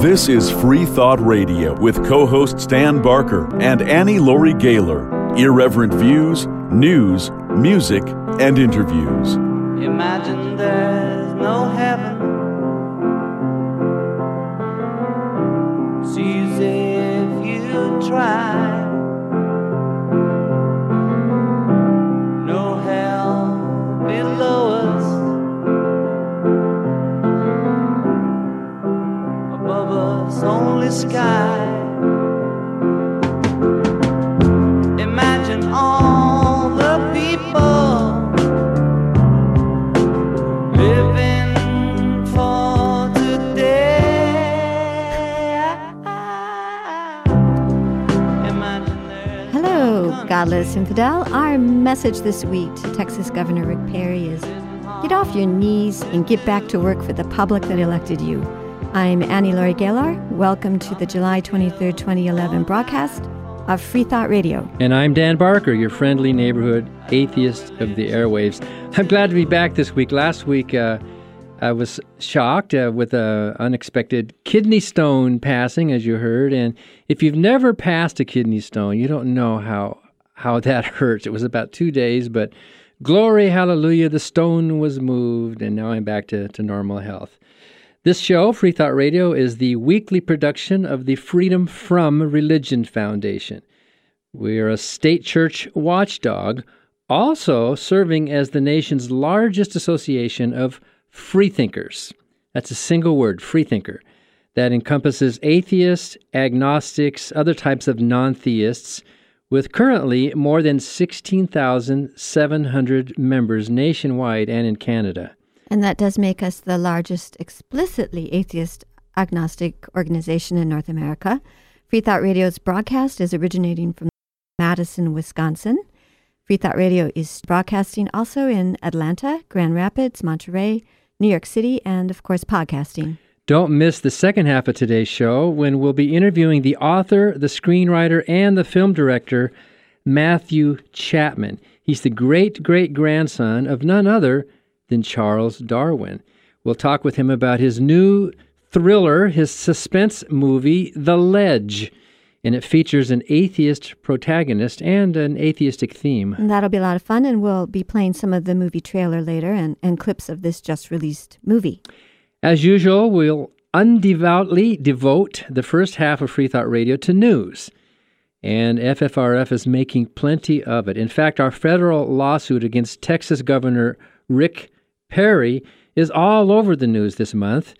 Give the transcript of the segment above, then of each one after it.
This is Free Thought Radio with co-hosts Dan Barker and Annie Laurie Gaylor. Irreverent views, news, music, and interviews. Imagine there's no heaven. It's easy if you try. No hell below us. Above us only sky. Imagine all the people living for today. Hello, godless infidel. Our message this week to Texas Governor Rick Perry is get off your knees and get back to work for the public that elected you. I'm Annie Laurie Gaylor. Welcome to the July 23rd, 2011 broadcast of Free Thought Radio. And I'm Dan Barker, your friendly neighborhood atheist of the airwaves. I'm glad to be back this week. Last week, I was shocked with an unexpected kidney stone passing, as you heard. And if you've never passed a kidney stone, you don't know how that hurts. It was about 2 days, but glory, hallelujah, the stone was moved, and now I'm back to normal health. This show, Free Thought Radio, is the weekly production of the Freedom From Religion Foundation. We are a state church watchdog, also serving as the nation's largest association of freethinkers. That's a single word, freethinker, that encompasses atheists, agnostics, other types of non-theists, with currently more than 16,700 members nationwide and in Canada. And that does make us the largest explicitly atheist agnostic organization in North America. Free Thought Radio's broadcast is originating from Madison, Wisconsin. Free Thought Radio is broadcasting also in Atlanta, Grand Rapids, Monterey, New York City, and, of course, podcasting. Don't miss the second half of today's show when we'll be interviewing the author, the screenwriter, and the film director, Matthew Chapman. He's the great-great-grandson of none other than Charles Darwin. We'll talk with him about his new thriller, his suspense movie, The Ledge. And it features an atheist protagonist and an atheistic theme. And that'll be a lot of fun, and we'll be playing some of the movie trailer later and clips of this just-released movie. As usual, we'll undevoutly devote the first half of Free Thought Radio to news. And FFRF is making plenty of it. In fact, our federal lawsuit against Texas Governor Rick Perry is all over the news this month.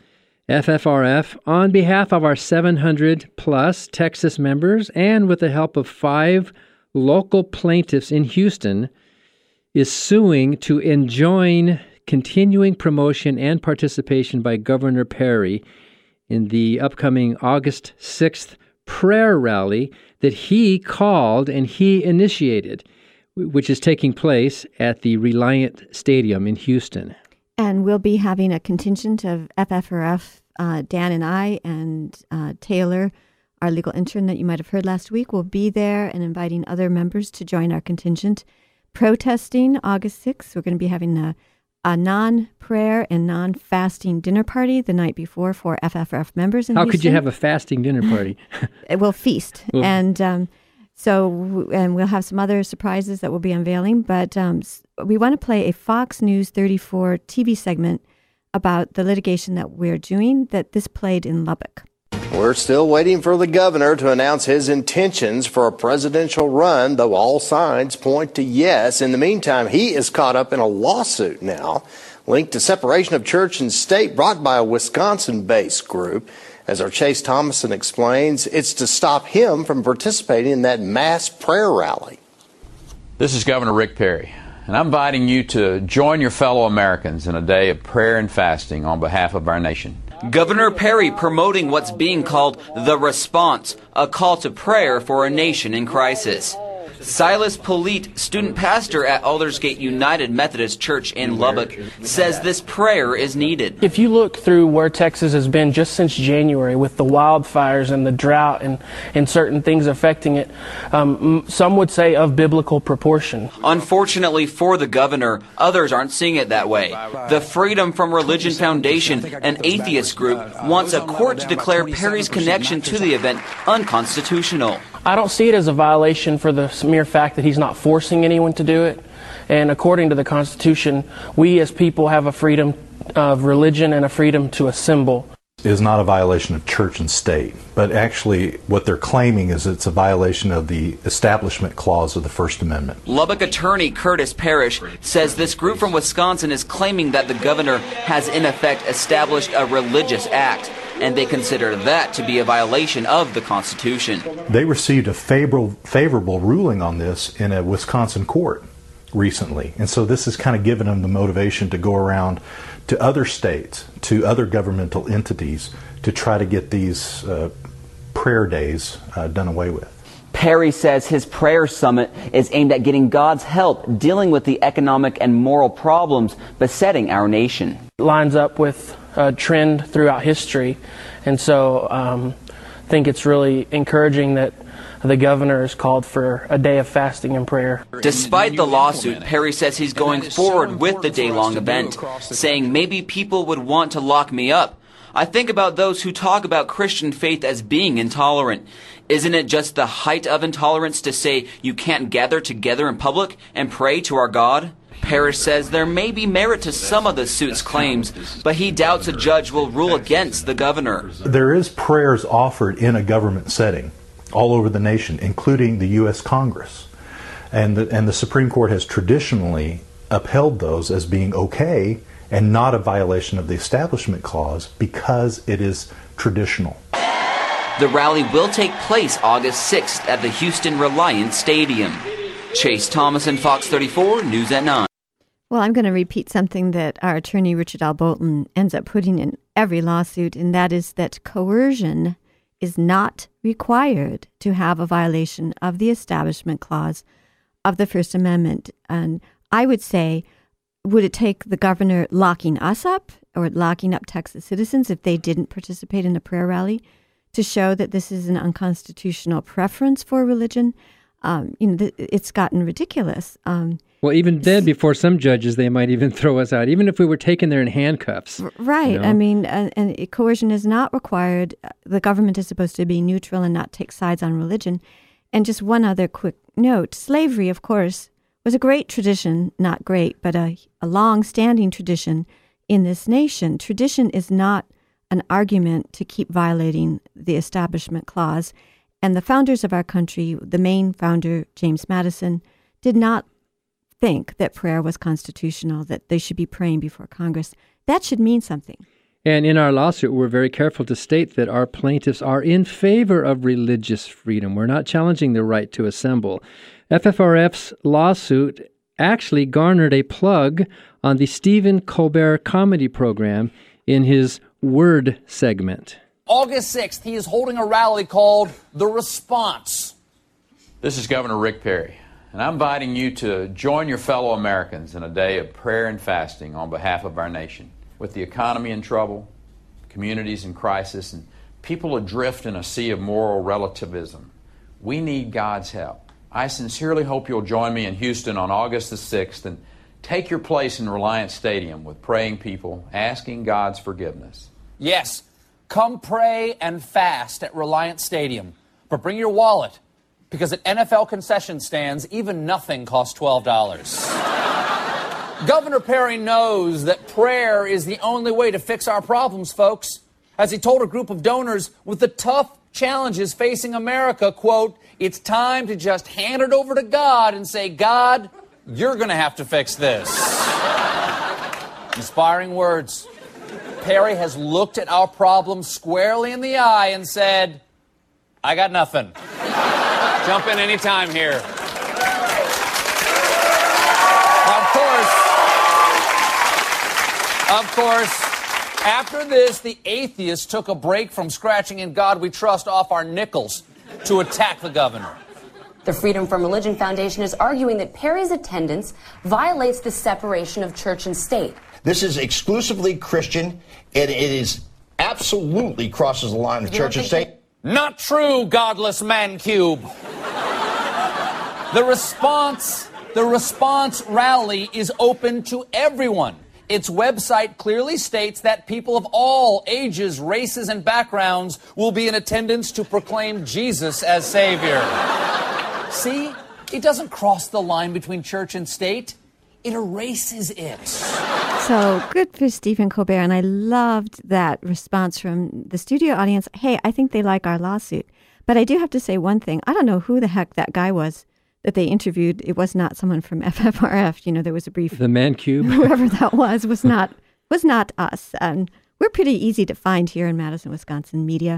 FFRF, on behalf of our 700-plus Texas members and with the help of 5 local plaintiffs in Houston, is suing to enjoin continuing promotion and participation by Governor Perry in the upcoming August 6th prayer rally that he called and he initiated, which is taking place at the Reliant Stadium in Houston. And we'll be having a contingent of FFRF, Dan and I, and Taylor, our legal intern that you might have heard last week, will be there and inviting other members to join our contingent. Protesting August 6th, we're going to be having a non-prayer and non-fasting dinner party the night before for FFRF members in Houston. How could you have a fasting dinner party? We'll feast. And so we'll have some other surprises that we'll be unveiling. But we want to play a Fox News 34 TV segment about the litigation that we're doing that this played in Lubbock. We're still waiting for the governor to announce his intentions for a presidential run, though all signs point to yes. In the meantime, he is caught up in a lawsuit now linked to separation of church and state brought by a Wisconsin-based group. As our Chase Thomason explains, it's to stop him from participating in that mass prayer rally. This is Governor Rick Perry, and I'm inviting you to join your fellow Americans in a day of prayer and fasting on behalf of our nation. Governor Perry promoting what's being called The Response, a call to prayer for a nation in crisis. Silas Polite, student pastor at Aldersgate United Methodist Church in Lubbock, says this prayer is needed. If you look through where Texas has been just since January with the wildfires and the drought and certain things affecting it, some would say of biblical proportion. Unfortunately for the governor, others aren't seeing it that way. The Freedom from Religion Foundation, an atheist group, wants a court to declare Perry's connection to the event unconstitutional. I don't see it as a violation for the mere fact that he's not forcing anyone to do it. And according to the Constitution, we as people have a freedom of religion and a freedom to assemble. It is not a violation of church and state, but actually what they're claiming is it's a violation of the Establishment Clause of the First Amendment. Lubbock attorney Curtis Parrish says this group from Wisconsin is claiming that the governor has in effect established a religious act, and they consider that to be a violation of the Constitution. They received a favorable ruling on this in a Wisconsin court recently, and so this has kind of given them the motivation to go around to other states, to other governmental entities, to try to get these prayer days done away with. Perry says his prayer summit is aimed at getting God's help dealing with the economic and moral problems besetting our nation. It lines up with a trend throughout history, and so I think it's really encouraging that the governor has called for a day of fasting and prayer. Despite the lawsuit, Perry says he's going forward with the day-long event, saying maybe people would want to lock me up. I think about those who talk about Christian faith as being intolerant. Isn't it just the height of intolerance to say you can't gather together in public and pray to our God? Parrish says there may be merit to some of the suit's claims, but he doubts a judge will rule against the governor. There is prayers offered in a government setting all over the nation, including the U.S. Congress. And the Supreme Court has traditionally upheld those as being okay and not a violation of the Establishment Clause because it is traditional. The rally will take place August 6th at the Houston Reliant Stadium. Chase Thomason, Fox 34, News at 9. Well, I'm going to repeat something that our attorney, Richard L. Bolton, ends up putting in every lawsuit, and that is that coercion is not required to have a violation of the Establishment Clause of the First Amendment. And I would say, would it take the governor locking us up or locking up Texas citizens if they didn't participate in a prayer rally to show that this is an unconstitutional preference for religion? It's gotten ridiculous. Well, even then, before some judges, they might even throw us out, even if we were taken there in handcuffs. Right. You know? I mean, and coercion is not required. The government is supposed to be neutral and not take sides on religion. And just one other quick note. Slavery, of course, was a great tradition, not great, but a long-standing tradition in this nation. Tradition is not an argument to keep violating the Establishment Clause. And the founders of our country, the main founder, James Madison, did not think that prayer was constitutional, that they should be praying before Congress. That should mean something. And in our lawsuit, we're very careful to state that our plaintiffs are in favor of religious freedom. We're not challenging the right to assemble. FFRF's lawsuit actually garnered a plug on the Stephen Colbert comedy program in his Word segment. August 6th, he is holding a rally called The Response. This is Governor Rick Perry, and I'm inviting you to join your fellow Americans in a day of prayer and fasting on behalf of our nation. With the economy in trouble, communities in crisis, and people adrift in a sea of moral relativism, we need God's help. I sincerely hope you'll join me in Houston on August the 6th and take your place in Reliant Stadium with praying people, asking God's forgiveness. Yes, come pray and fast at Reliant Stadium, but bring your wallet, because at NFL concession stands, even nothing costs $12. Governor Perry knows that prayer is the only way to fix our problems, folks. As he told a group of donors with the tough challenges facing America, quote, "It's time to just hand it over to God and say, God, you're going to have to fix this." Inspiring words. Perry has looked at our problems squarely in the eye and said, I got nothing. Jump in anytime here. Now, of course, after this, the atheists took a break from scratching In God We Trust off our nickels to attack the governor. The Freedom from Religion Foundation is arguing that Perry's attendance violates the separation of church and state. This is exclusively Christian, and it is absolutely crosses the line of church and state. Not true, godless man cube. The response rally is open to everyone. Its website clearly states that people of all ages, races, and backgrounds will be in attendance to proclaim Jesus as Savior. See? It doesn't cross the line between church and state. It erases it. So good for Stephen Colbert, and I loved that response from the studio audience. Hey, I think they like our lawsuit. But I do have to say one thing. I don't know who the heck that guy was that they interviewed. It was not someone from FFRF. You know, there was a brief... The man cube? Whoever that was not us. And we're pretty easy to find here in Madison, Wisconsin media.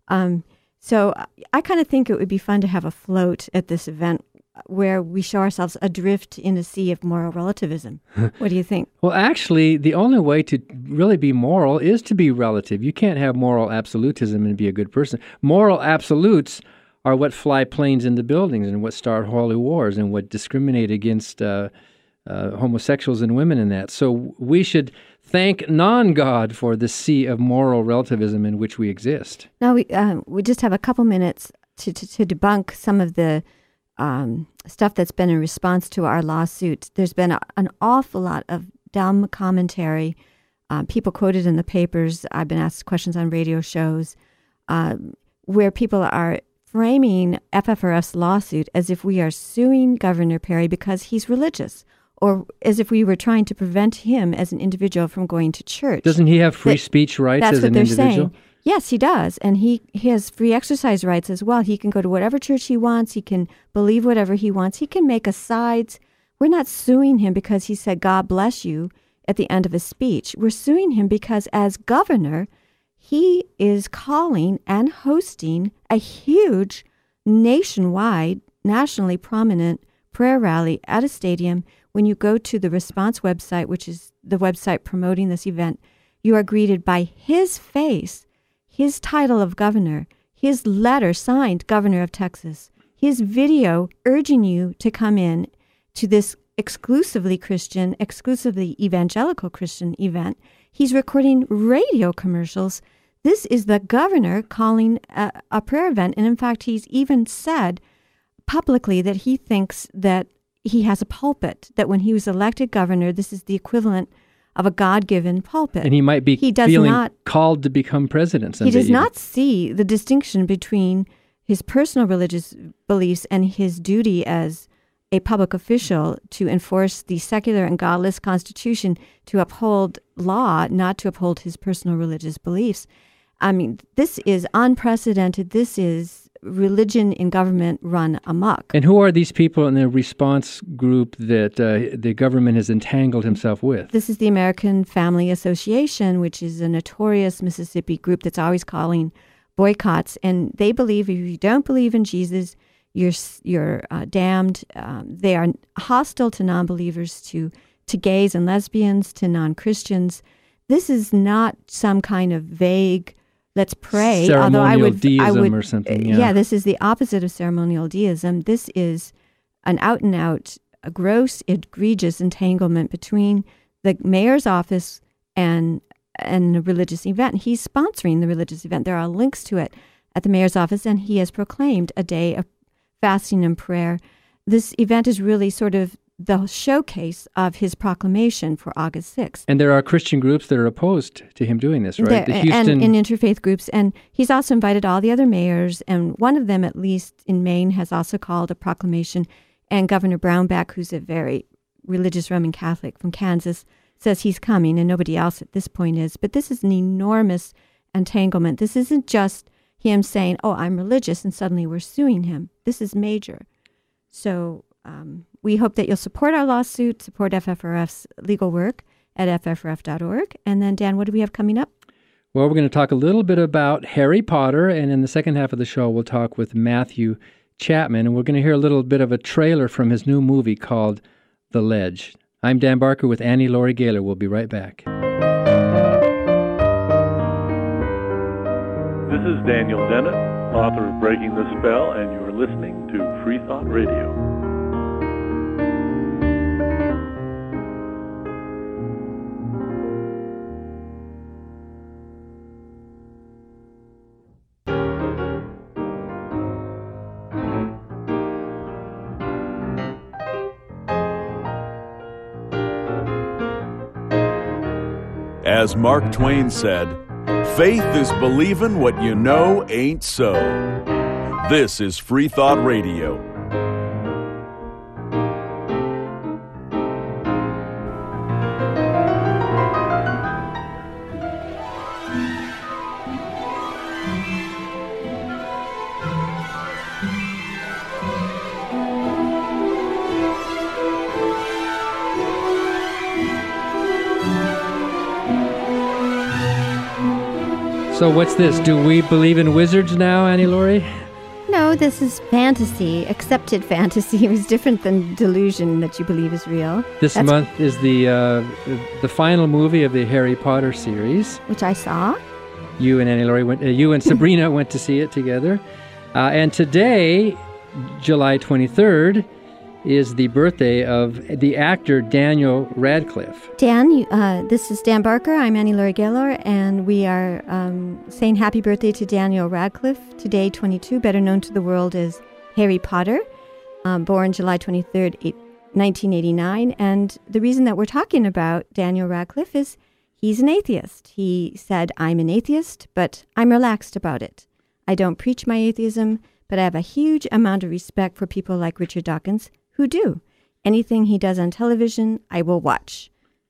So I kind of think it would be fun to have a float at this event where we show ourselves adrift in a sea of moral relativism. What do you think? Well, actually, the only way to really be moral is to be relative. You can't have moral absolutism and be a good person. Moral absolutes are what fly planes into buildings and what start holy wars and what discriminate against homosexuals and women and that. So we should thank non-God for the sea of moral relativism in which we exist. Now, we just have a couple minutes to debunk some of the stuff that's been in response to our lawsuit. There's been an awful lot of dumb commentary, people quoted in the papers. I've been asked questions on radio shows where people are framing FFRF's lawsuit as if we are suing Governor Perry because he's religious, or as if we were trying to prevent him as an individual from going to church. Doesn't he have free speech rights as an individual? Saying. Yes, he does. And he has free exercise rights as well. He can go to whatever church he wants. He can believe whatever he wants. He can make asides. We're not suing him because he said, God bless you, at the end of his speech. We're suing him because as governor, he is calling and hosting a huge nationwide, nationally prominent prayer rally at a stadium. When you go to the Response website, which is the website promoting this event, you are greeted by his face, his title of governor, his letter signed Governor of Texas, his video urging you to come in to this exclusively Christian, exclusively evangelical Christian event. He's recording radio commercials. This is the governor calling a prayer event. And in fact, he's even said publicly that he thinks that he has a pulpit, that when he was elected governor, this is the equivalent of a God-given pulpit. And he might be feeling called to become president someday. He does not see the distinction between his personal religious beliefs and his duty as a public official to enforce the secular and godless Constitution, to uphold law, not to uphold his personal religious beliefs. I mean, this is unprecedented. This is religion in government run amok. And who are these people in the response group that the government has entangled himself with? This is the American Family Association, which is a notorious Mississippi group that's always calling boycotts. And they believe if you don't believe in Jesus, you're damned. They are hostile to non-believers, to gays and lesbians, to non-Christians. This is not some kind of vague, let's pray. Ceremonial deism or something. Yeah, this is the opposite of ceremonial deism. This is an out-and-out, a gross, egregious entanglement between the mayor's office and a religious event. He's sponsoring the religious event. There are links to it at the mayor's office, and he has proclaimed a day of fasting and prayer. This event is really sort of the showcase of his proclamation for August 6th. And there are Christian groups that are opposed to him doing this, right? The Houston... and interfaith groups. And he's also invited all the other mayors, and one of them, at least in Maine, has also called a proclamation. And Governor Brownback, who's a very religious Roman Catholic from Kansas, says he's coming, and nobody else at this point is. But this is an enormous entanglement. This isn't just him saying, oh, I'm religious, and suddenly we're suing him. This is major. So we hope that you'll support our lawsuit, support FFRF's legal work at ffrf.org. And then, Dan, what do we have coming up? Well, we're going to talk a little bit about Harry Potter, and in the second half of the show, we'll talk with Matthew Chapman, and we're going to hear a little bit of a trailer from his new movie called The Ledge. I'm Dan Barker with Annie Laurie Gaylor. We'll be right back. This is Daniel Dennett, author of Breaking the Spell, and you're for listening to Free Thought Radio. As Mark Twain said, faith is believing what you know ain't so. This is Free Thought Radio. So what's this? Do we believe in wizards now, Annie Laurie? No, this is fantasy, accepted fantasy. It was different than delusion that you believe is real. This month is the final movie of the Harry Potter series, which I saw. You and Annie Laurie you and Sabrina went to see it together. And today, July 23rd, is the birthday of the actor Daniel Radcliffe. Dan, this is Dan Barker. I'm Annie Laurie Gaylor, and we are saying happy birthday to Daniel Radcliffe, today 22, better known to the world as Harry Potter, born July 23rd, 1989. And the reason that we're talking about Daniel Radcliffe is he's an atheist. He said, I'm an atheist, but I'm relaxed about it. I don't preach my atheism, but I have a huge amount of respect for people like Richard Dawkins, who do. Anything he does on television, I will watch.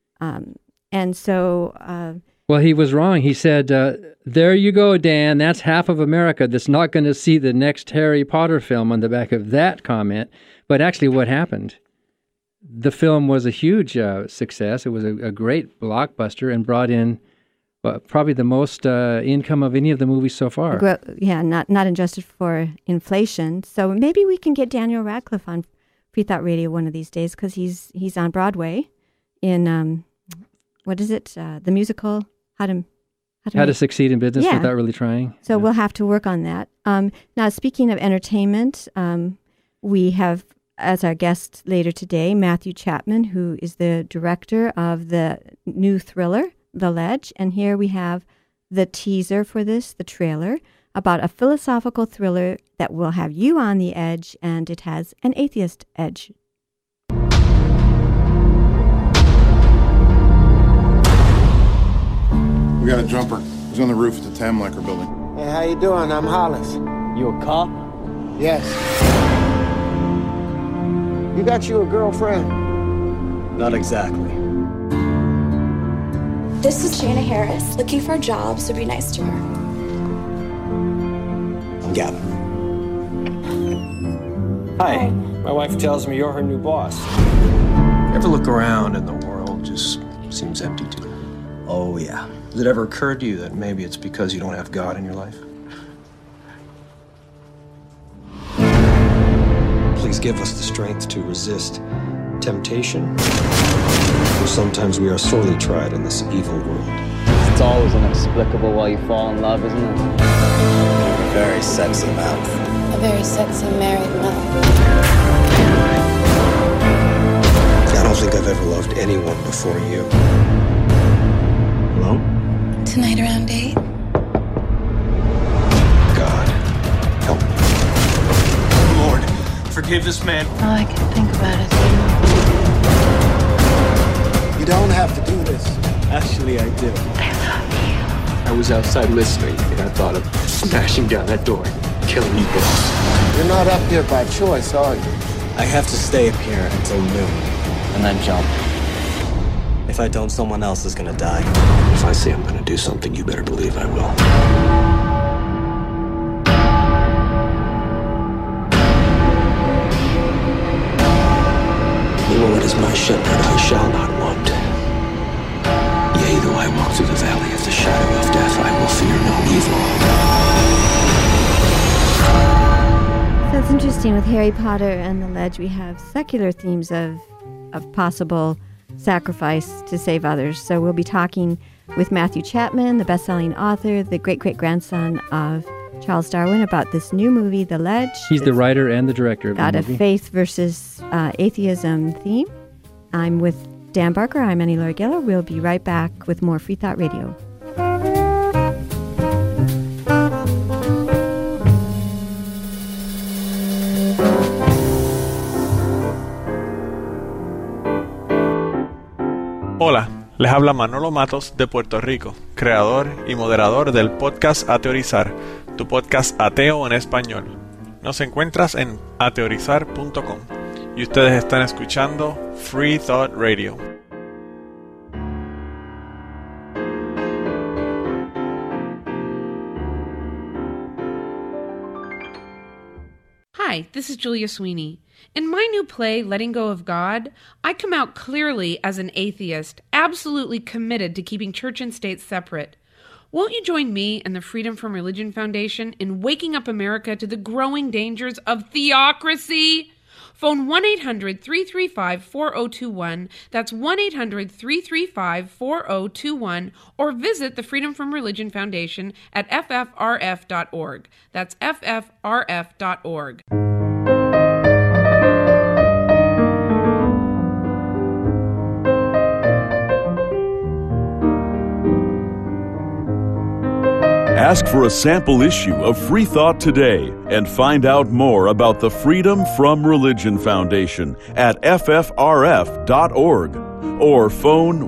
And so... well, he was wrong. He said, there you go, Dan. That's half of America that's not going to see the next Harry Potter film on the back of that comment. But actually what happened? The film was a huge success. It was a great blockbuster and brought in probably the most income of any of the movies so far. Not adjusted for inflation. So maybe we can get Daniel Radcliffe on Free Thought Radio one of these days, because he's on Broadway in what is it? The musical How to Succeed in Business Without Really Trying. So we'll have to work on that. Now, speaking of entertainment, we have as our guest later today Matthew Chapman, who is the director of the new thriller The Ledge, and here we have the teaser for this, the trailer, about a philosophical thriller that will have you on the edge, and it has an atheist edge. We got a jumper. He's on the roof of the Tamlacker building. Hey, how you doing? I'm Hollis. You a cop? Yes. You got you a girlfriend? Not exactly. This is Jana Harris, looking for a job, so be nice to her. I'm Gavin. Hi. My wife tells me you're her new boss. Ever look around and the world just seems empty to you? Oh, yeah. Has it ever occurred to you that maybe it's because you don't have God in your life? Please give us the strength to resist temptation. For sometimes we are sorely tried in this evil world. It's always inexplicable why you fall in love, isn't it? A very sexy mouth. A very sexy married mouth. I don't think I've ever loved anyone before you. Hello? Tonight around 8? God, help me. Lord, forgive this man. Oh, I can think about it. You don't have to do this. Actually, I do. I love you. I was outside listening, and I thought of smashing down that door and killing you both. You're not up here by choice, are you? I have to stay up here until noon. And then jump. If I don't, someone else is gonna die. If I say I'm gonna do something, you better believe I will. The Lord is my shepherd, I shall not want. Yea, though I walk through the valley of the shadow of death, I will fear no evil. So it's interesting with Harry Potter and The Ledge, we have secular themes of possible sacrifice to save others. So we'll be talking with Matthew Chapman, the best-selling author, the great-great-grandson of Charles Darwin, about this new movie, The Ledge. He's the writer and the director of the got movie. a faith versus atheism theme. I'm with Dan Barker. I'm Annie Laurie Geller. We'll be right back with more Free Thought Radio. Hola, les habla Manolo Matos de Puerto Rico, creador y moderador del podcast Ateorizar, tu podcast ateo en español. Nos encuentras en ateorizar.com y ustedes están escuchando Free Thought Radio. Hi, this is Julia Sweeney. In my new play, Letting Go of God, I come out clearly as an atheist, absolutely committed to keeping church and state separate. Won't you join me and the Freedom from Religion Foundation in waking up America to the growing dangers of theocracy? Phone 1-800-335-4021, that's 1-800-335-4021, or visit the Freedom from Religion Foundation at ffrf.org. That's ffrf.org. Ask for a sample issue of Free Thought today and find out more about the Freedom from Religion Foundation at ffrf.org or phone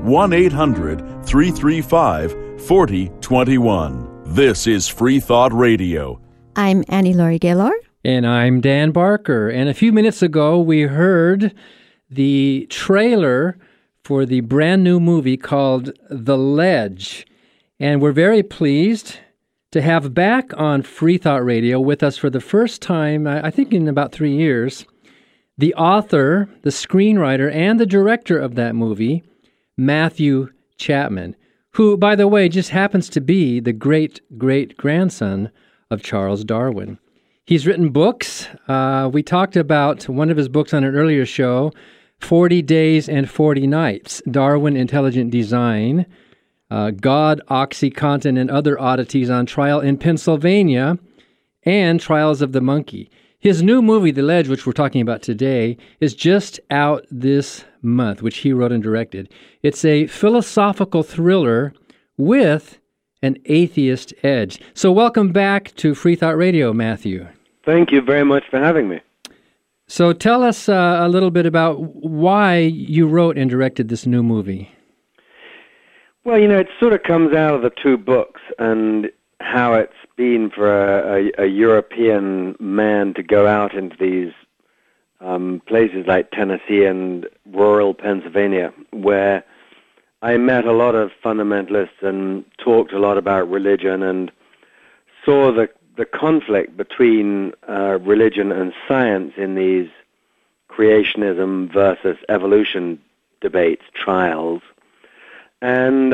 1-800-335-4021. This is Free Thought Radio. I'm Annie Laurie Gaylor. And I'm Dan Barker. And a few minutes ago, we heard the trailer for the brand new movie called The Ledge. And we're very pleased to have back on Free Thought Radio with us for the first time, I think in about 3 years, the author, the screenwriter, and the director of that movie, Matthew Chapman, who, by the way, just happens to be the great-great-grandson of Charles Darwin. He's written books. We talked about one of his books on an earlier show, 40 Days and 40 Nights, Darwin Intelligent Design, God, OxyContin, and Other Oddities on Trial in Pennsylvania, and Trials of the Monkey. His new movie, The Ledge, which we're talking about today, is just out this month, which he wrote and directed. It's a philosophical thriller with an atheist edge. So welcome back to Free Thought Radio, Matthew. Thank you very much for having me. So tell us a little bit about why you wrote and directed this new movie. Well, it sort of comes out of the two books and how it's been for a European man to go out into these places like Tennessee and rural Pennsylvania, where I met a lot of fundamentalists and talked a lot about religion and saw the conflict between religion and science in these creationism versus evolution debates, trials. And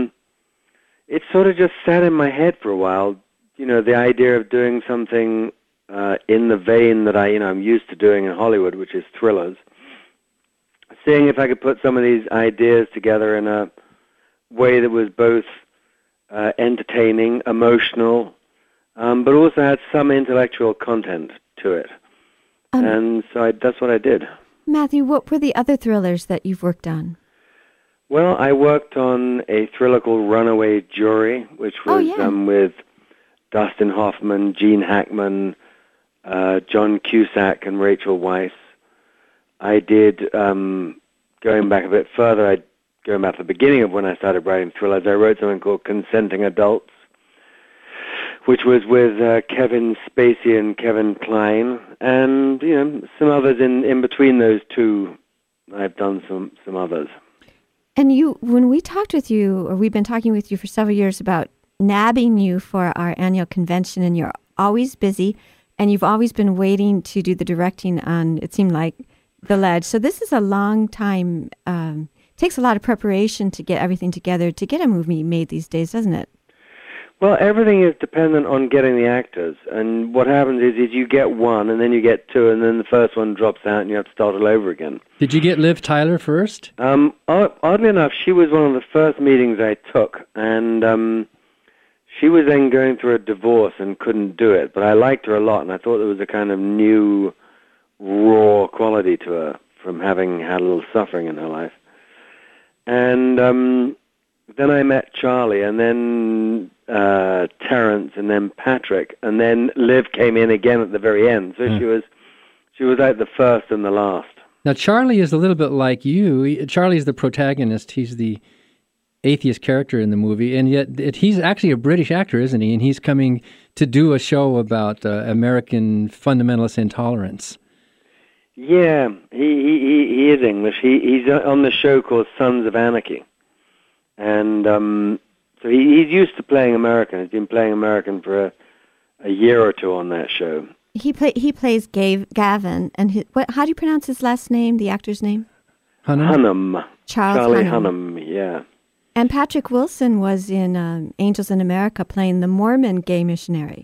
it sort of just sat in my head for a while, the idea of doing something in the vein that I'm used to doing in Hollywood, which is thrillers. Seeing if I could put some of these ideas together in a way that was both entertaining, emotional, but also had some intellectual content to it. And so that's what I did. Matthew, what were the other thrillers that you've worked on? Well, I worked on a thriller called Runaway Jury, which was with Dustin Hoffman, Gene Hackman, John Cusack, and Rachel Weisz. I did, going back a bit further, going back to the beginning of when I started writing thrillers, I wrote something called Consenting Adults, which was with Kevin Spacey and Kevin Kline, and some others in between those two. I've done some others. And when we talked with you, or we've been talking with you for several years about nabbing you for our annual convention, and you're always busy, and you've always been waiting to do the directing on, it seemed like, The Ledge. So this is a long time, takes a lot of preparation to get everything together, to get a movie made these days, doesn't it? Well, everything is dependent on getting the actors. And what happens is you get one, and then you get two, and then the first one drops out, and you have to start all over again. Did you get Liv Tyler first? Oddly enough, she was one of the first meetings I took, and she was then going through a divorce and couldn't do it, but I liked her a lot, and I thought there was a kind of new, raw quality to her from having had a little suffering in her life. And then I met Charlie, and then Terence, and then Patrick, and then Liv came in again at the very end. So she was like the first and the last. Now, Charlie is a little bit like you. Charlie's the protagonist. He's the atheist character in the movie, and yet he's actually a British actor, isn't he? And he's coming to do a show about American fundamentalist intolerance. Yeah, he is English. He's on the show called Sons of Anarchy, and so he's used to playing American. He's been playing American for a year or two on that show. He plays Gavin, and how do you pronounce his last name? The actor's name? Hunnam. Charlie Hunnam. Yeah. And Patrick Wilson was in Angels in America playing the Mormon gay missionary.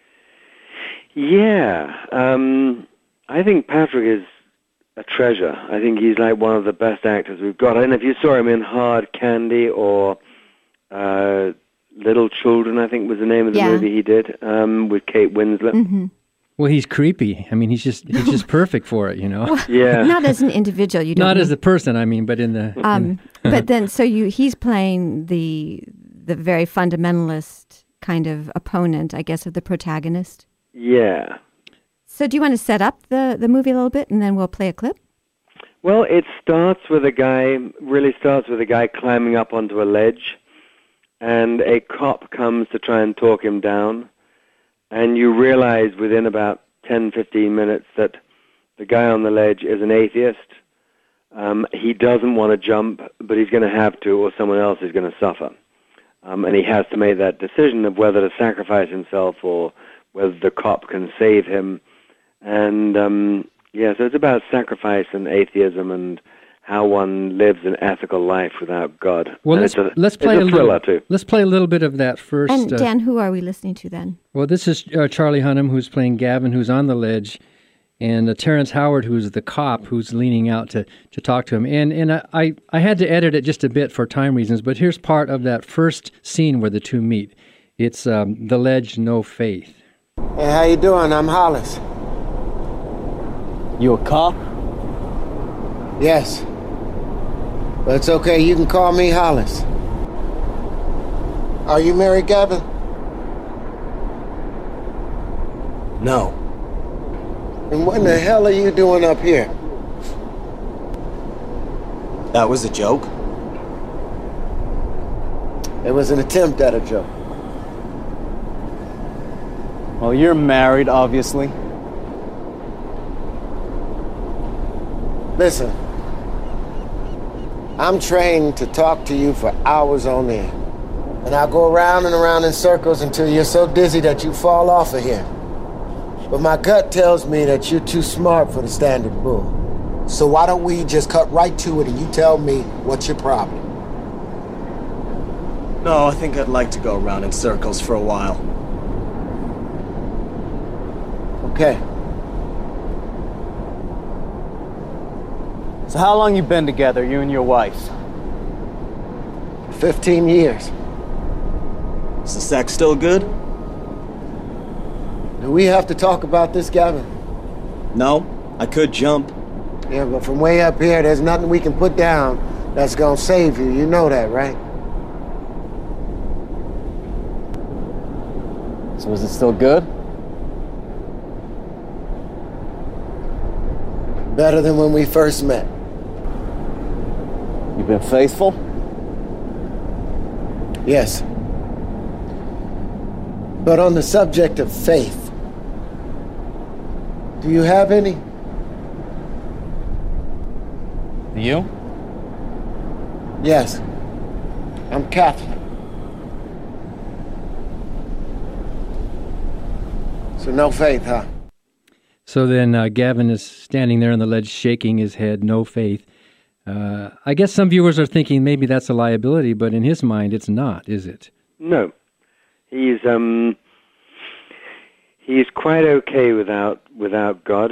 Yeah. I think Patrick is a treasure. I think he's like one of the best actors we've got. I don't know if you saw him in Hard Candy or Little Children, I think was the name of the movie he did, with Kate Winslet. Mm-hmm. Well, he's creepy. I mean, he's just perfect for it, you know. Well, yeah. Not as an individual, you don't. Not as a person, I mean, but in the. But then, so he's playing the very fundamentalist kind of opponent, I guess, of the protagonist. Yeah. So, do you want to set up the movie a little bit, and then we'll play a clip? Well, it starts with a guy climbing up onto a ledge, and a cop comes to try and talk him down. And you realize within about 10, 15 minutes that the guy on the ledge is an atheist. He doesn't want to jump, but he's going to have to, or someone else is going to suffer. And he has to make that decision of whether to sacrifice himself or whether the cop can save him. And, so it's about sacrifice and atheism and how one lives an ethical life without God. Well, let's play a thriller too. Let's play a little bit of that first. And Dan, who are we listening to then? Well, this is Charlie Hunnam, who's playing Gavin, who's on the ledge, and Terrence Howard, who's the cop, who's leaning out to talk to him. And I had to edit it just a bit for time reasons, but here's part of that first scene where the two meet. It's The Ledge, No Faith. Hey, how you doing? I'm Hollis. You a cop? Yes. But it's okay, you can call me Hollis. Are you married, Gavin? No. And what in the hell are you doing up here? That was a joke? It was an attempt at a joke. Well, you're married, obviously. Listen. I'm trained to talk to you for hours on end. And I'll go around and around in circles until you're so dizzy that you fall off of here. But my gut tells me that you're too smart for the standard bull. So why don't we just cut right to it and you tell me what's your problem? No, I think I'd like to go around in circles for a while. Okay. So how long you been together, you and your wife? 15 years. Is the sex still good? Do we have to talk about this, Gavin? No, I could jump. Yeah, but from way up here, there's nothing we can put down that's gonna save you. You know that, right? So is it still good? Better than when we first met. You've been faithful? Yes. But on the subject of faith, do you have any? You? Yes. I'm Catholic. So no faith, huh? So then Gavin is standing there on the ledge shaking his head, no faith. I guess some viewers are thinking maybe that's a liability, but in his mind it's not, is it? No. He's quite okay without God,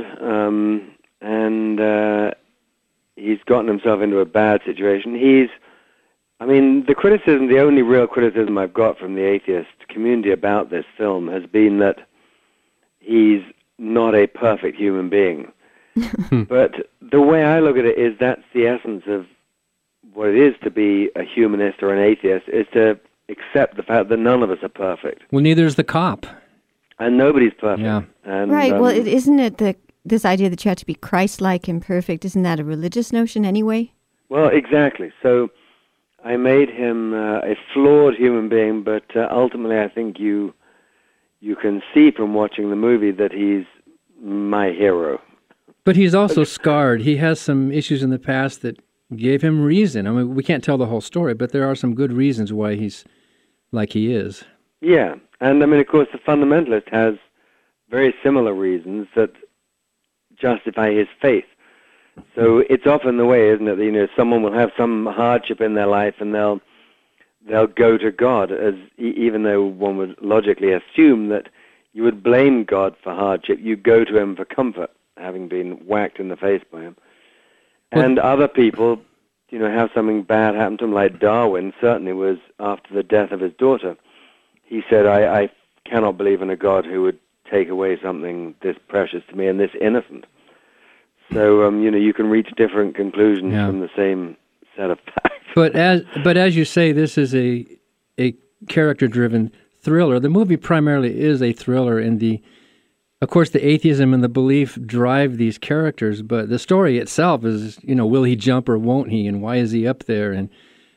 and he's gotten himself into a bad situation. He's I mean, the only real criticism I've got from the atheist community about this film has been that he's not a perfect human being. But the way I look at it is that's the essence of what it is to be a humanist or an atheist, is to accept the fact that none of us are perfect. Well, neither is the cop. And nobody's perfect. Yeah. And, right. Well, isn't it this idea that you have to be Christ-like and perfect, isn't that a religious notion anyway? Well, exactly. So I made him a flawed human being, but ultimately I think you can see from watching the movie that he's my hero. But he's also scarred. He has some issues in the past that gave him reason. I mean, we can't tell the whole story, but there are some good reasons why he's like he is. Yeah. And, I mean, of course, the fundamentalist has very similar reasons that justify his faith. So it's often the way, isn't it, that, someone will have some hardship in their life and they'll go to God, as even though one would logically assume that you would blame God for hardship, you go to him for comfort, having been whacked in the face by him. And other people, have something bad happen to them, like Darwin certainly was after the death of his daughter. He said, I cannot believe in a God who would take away something this precious to me and this innocent. So, you can reach different conclusions from the same set of facts. But as you say, this is a character-driven thriller. The movie primarily is a thriller, and of course, the atheism and the belief drive these characters, but the story itself is, will he jump or won't he, and why is he up there? And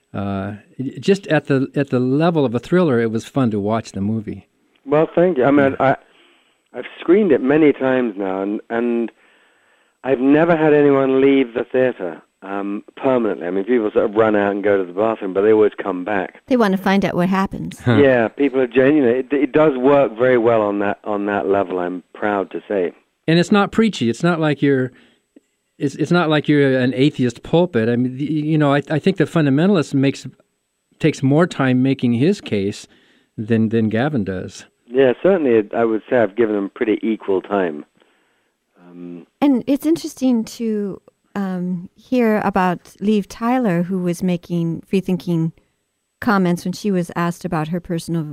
just at the level of a thriller, it was fun to watch the movie. Well, thank you. I mean, I've screened it many times now, and I've never had anyone leave the theater permanently. I mean, people sort of run out and go to the bathroom, but they always come back. They want to find out what happens. Yeah, people are genuine. It does work very well on that level, I'm proud to say. And it's not preachy. It's not like you're an atheist pulpit. I mean, I think the fundamentalist takes more time making his case than Gavin does. Yeah, certainly. I would say I've given him pretty equal time. And it's interesting to hear about Liv Tyler, who was making free-thinking comments when she was asked about her personal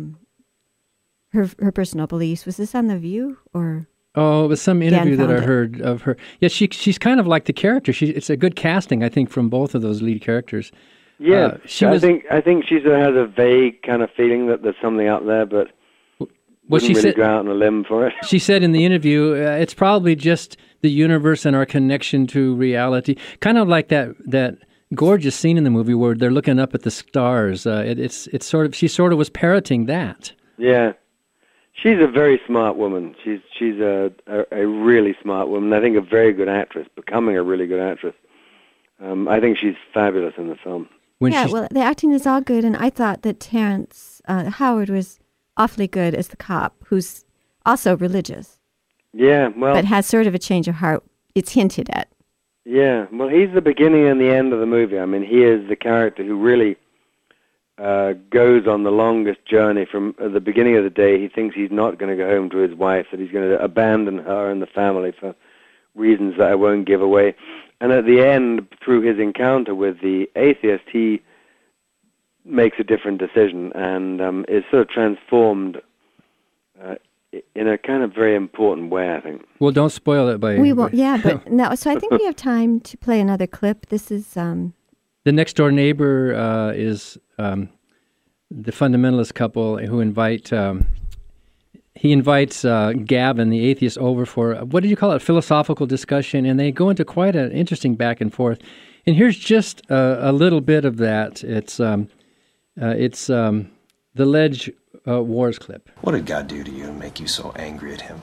her personal beliefs. Was this on The View or? Oh, it was some interview that I heard of her. Yeah, she's kind of like the character. It's a good casting, I think, from both of those lead characters. Yeah, I think she has a vague kind of feeling that there's something out there, but wouldn't really go out on a limb for it. She said in the interview, it's probably just the universe and our connection to reality. Kind of like that gorgeous scene in the movie where they're looking up at the stars. It's sort of, she sort of was parroting that. Yeah. She's a very smart woman. She's a really smart woman. I think a very good actress, becoming a really good actress. I think she's fabulous in the film. Well, the acting is all good, and I thought that Terrence Howard was awfully good as the cop, who's also religious. Yeah, well, but has sort of a change of heart. It's hinted at. Yeah, well, he's the beginning and the end of the movie. I mean, he is the character who really goes on the longest journey from the beginning of the day. He thinks he's not going to go home to his wife, that he's going to abandon her and the family for reasons that I won't give away. And at the end, through his encounter with the atheist, he makes a different decision and is sort of transformed in a kind of very important way, I think. Well, don't spoil it by... We won't, yeah, but no, so I think we have time to play another clip. This is... The next door neighbor is the fundamentalist couple who invite... he invites Gavin, the atheist, over for, what did you call it, philosophical discussion, and they go into quite an interesting back and forth. And here's just a little bit of that. It's the Ledge Wars clip. What did God do to you to make you so angry at him?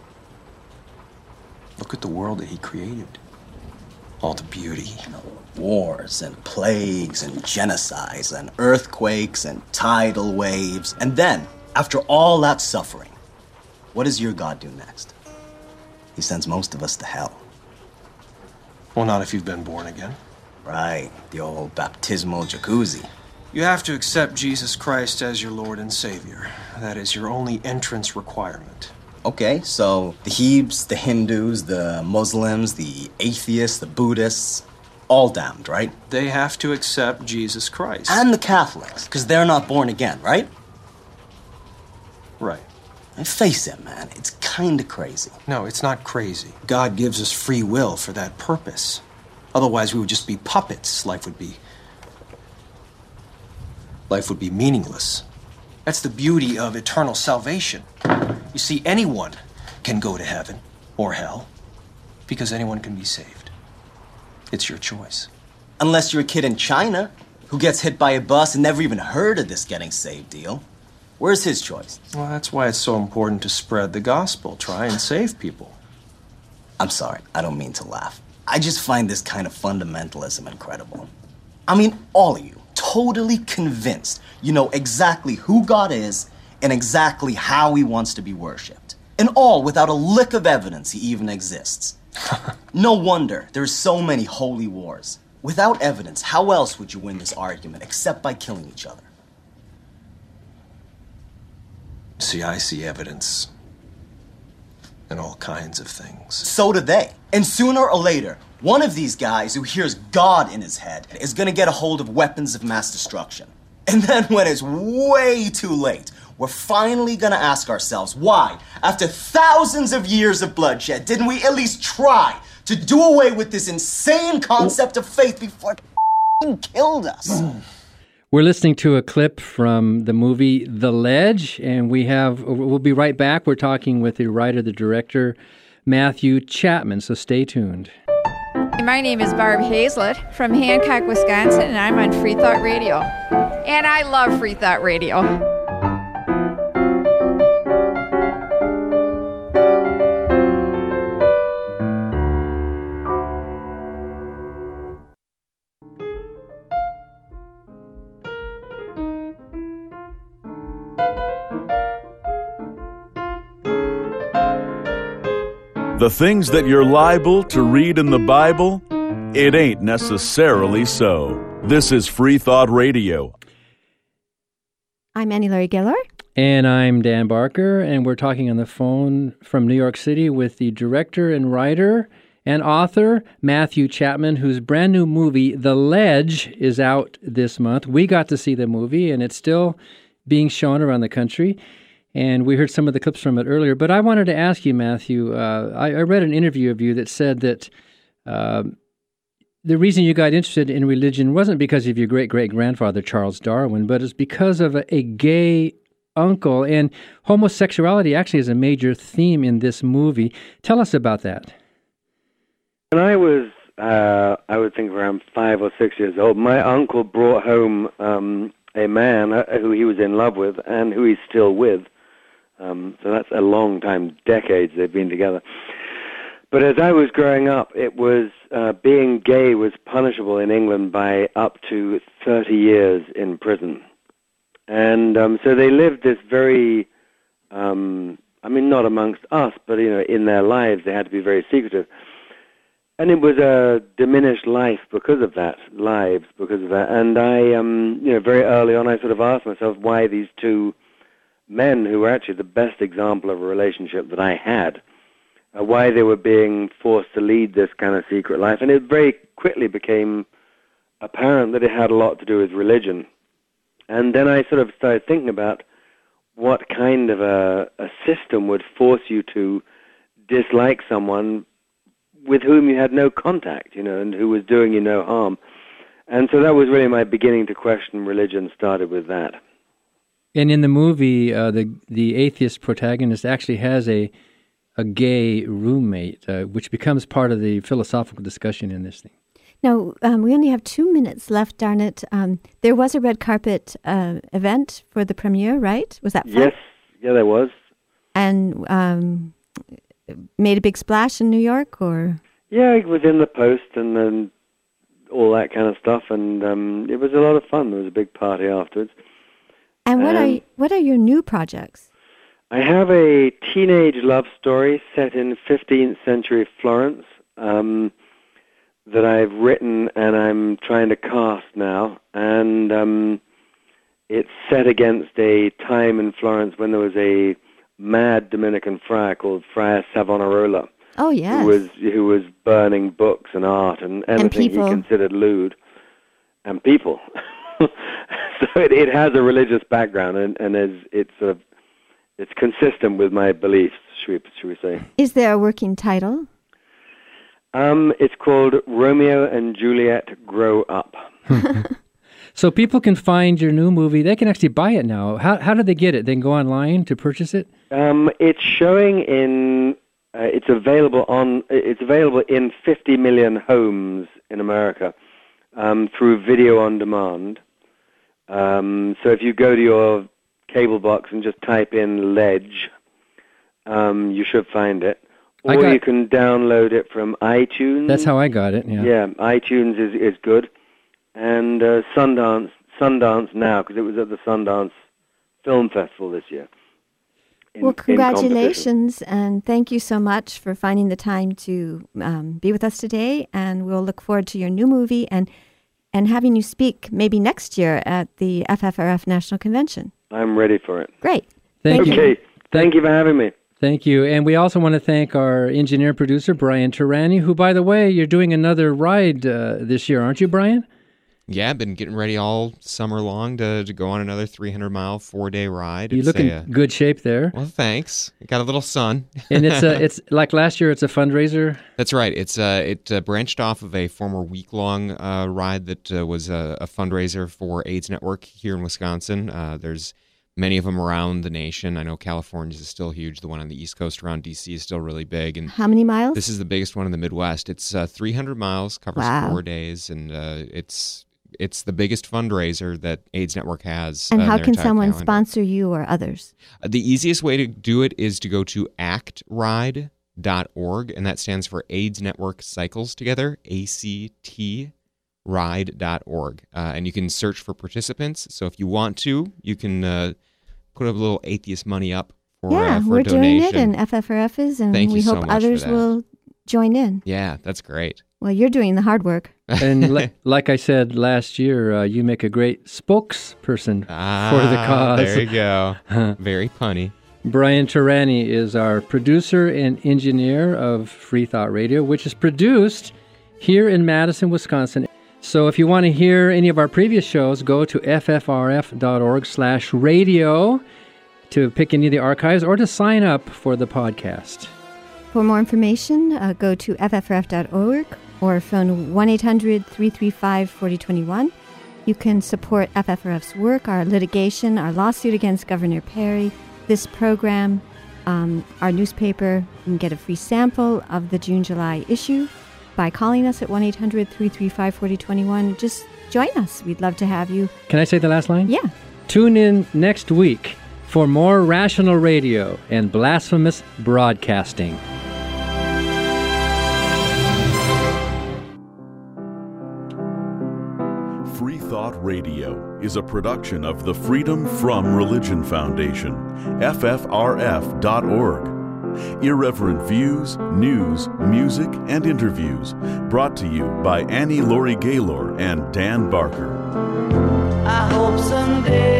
Look at the world that he created. All the beauty. Wars and plagues and genocides and earthquakes and tidal waves. And then, after all that suffering, what does your God do next? He sends most of us to hell. Well, not if you've been born again. Right, the old baptismal jacuzzi. You have to accept Jesus Christ as your Lord and Savior. That is your only entrance requirement. Okay, so the Hebes, the Hindus, the Muslims, the atheists, the Buddhists, all damned, right? They have to accept Jesus Christ. And the Catholics, because they're not born again, right? Right. And face it, man, it's kind of crazy. No, it's not crazy. God gives us free will for that purpose. Otherwise, we would just be puppets. Life would be meaningless. That's the beauty of eternal salvation. You see, anyone can go to heaven or hell because anyone can be saved. It's your choice. Unless you're a kid in China who gets hit by a bus and never even heard of this getting saved deal. Where's his choice? Well, that's why it's so important to spread the gospel. Try and save people. I'm sorry, I don't mean to laugh. I just find this kind of fundamentalism incredible. I mean, all of you, totally convinced you know exactly who God is and exactly how he wants to be worshipped. And all without a lick of evidence he even exists. No wonder there's so many holy wars. Without evidence, how else would you win this argument except by killing each other? See, I see evidence in all kinds of things. So do they. And sooner or later, one of these guys who hears God in his head is going to get a hold of weapons of mass destruction. And then when it's way too late, we're finally going to ask ourselves why, after thousands of years of bloodshed, didn't we at least try to do away with this insane concept of faith before it killed us? We're listening to a clip from the movie The Ledge, and we'll be right back. We're talking with the writer, the director, Matthew Chapman, so stay tuned. My name is Barb Hazlett from Hancock, Wisconsin, and I'm on Free Thought Radio. And I love Free Thought Radio. The things that you're liable to read in the Bible, it ain't necessarily so. This is Free Thought Radio. I'm Annie Laurie Giller. And I'm Dan Barker, and we're talking on the phone from New York City with the director and writer and author, Matthew Chapman, whose brand new movie, The Ledge, is out this month. We got to see the movie, and it's still being shown around the country. And we heard some of the clips from it earlier. But I wanted to ask you, Matthew, I read an interview of you that said that the reason you got interested in religion wasn't because of your great-great-grandfather, Charles Darwin, but it's because of a gay uncle. And homosexuality actually is a major theme in this movie. Tell us about that. When I was, I would think around 5 or 6 years old, my uncle brought home a man who he was in love with and who he's still with. So that's a long time, decades they've been together. But as I was growing up, it was being gay was punishable in England by up to 30 years in prison. And so they lived this very, I mean, not amongst us, but, you know, in their lives they had to be very secretive. And it was a diminished life because of that, lives because of that. And I, you know, very early on I sort of asked myself why these two men, who were actually the best example of a relationship that I had, why they were being forced to lead this kind of secret life. And it very quickly became apparent that it had a lot to do with religion. And then I sort of started thinking about what kind of a system would force you to dislike someone with whom you had no contact, you know, and who was doing you no harm. And so that was really my beginning to question religion, started with that. And in the movie, the atheist protagonist actually has a gay roommate, which becomes part of the philosophical discussion in this thing. Now, we only have 2 minutes left, darn it. There was a red carpet event for the premiere, right? Was that fun? Yes, yeah, there was. And made a big splash in New York, or? Yeah, it was in the Post and then all that kind of stuff, and it was a lot of fun. There was a big party afterwards. And what are your new projects? I have a teenage love story set in 15th century Florence that I've written and I'm trying to cast now. And it's set against a time in Florence when there was a mad Dominican friar called Friar Savonarola, Oh, yes. who was burning books and art and anything he considered lewd, and people. So it has a religious background, and it's consistent with my beliefs, should we say. Is there a working title? It's called Romeo and Juliet Grow Up. So people can find your new movie. They can actually buy it now. How do they get it? They can go online to purchase it? It's showing in... It's available in 50 million homes in America through video on demand. So if you go to your cable box and just type in Ledge, you should find it. Or you can download it from iTunes. That's how I got it, yeah. Yeah, iTunes is good. And Sundance Now, because it was at the Sundance Film Festival this year. Well, congratulations, and thank you so much for finding the time to be with us today, and we'll look forward to your new movie and having you speak maybe next year at the FFRF National Convention. I'm ready for it. Great. Thank you. Okay, thank you for having me. Thank you. And we also want to thank our engineer-producer, Brian Terani, who, by the way, you're doing another ride this year, aren't you, Brian? Yeah, I've been getting ready all summer long to go on another 300-mile, 4-day ride. You look in good shape there. Well, thanks. I got a little sun. And it's like last year, it's a fundraiser? That's right. It branched off of a former week-long ride that was a fundraiser for AIDS Network here in Wisconsin. There's many of them around the nation. I know California's is still huge. The one on the East Coast around D.C. is still really big. And how many miles? This is the biggest one in the Midwest. It's 300 miles, covers 4 days, and it's the biggest fundraiser that AIDS Network has. And how can someone sponsor you or others? The easiest way to do it is to go to actride.org, and that stands for AIDS Network Cycles Together, ACT ride.org. And you can search for participants. So if you want to, you can put a little atheist money up for we're a donation. Doing it, and FFRF is, and Thank we you hope so much others will join in. Yeah, that's great. Well, you're doing the hard work. And like I said last year, you make a great spokesperson for the cause. There you go. Very punny. Brian Terani is our producer and engineer of Free Thought Radio, which is produced here in Madison, Wisconsin. So if you want to hear any of our previous shows, go to ffrf.org/radio to pick any of the archives or to sign up for the podcast. For more information, go to ffrf.org or phone 1-800-335-4021. You can support FFRF's work, our litigation, our lawsuit against Governor Perry, this program, our newspaper. You can get a free sample of the June-July issue by calling us at 1-800-335-4021. Just join us. We'd love to have you. Can I say the last line? Yeah. Tune in next week for more rational radio and blasphemous broadcasting. Free Thought Radio is a production of the Freedom From Religion Foundation, FFRF.org. Irreverent views, news, music, and interviews brought to you by Annie Laurie Gaylor and Dan Barker. I hope someday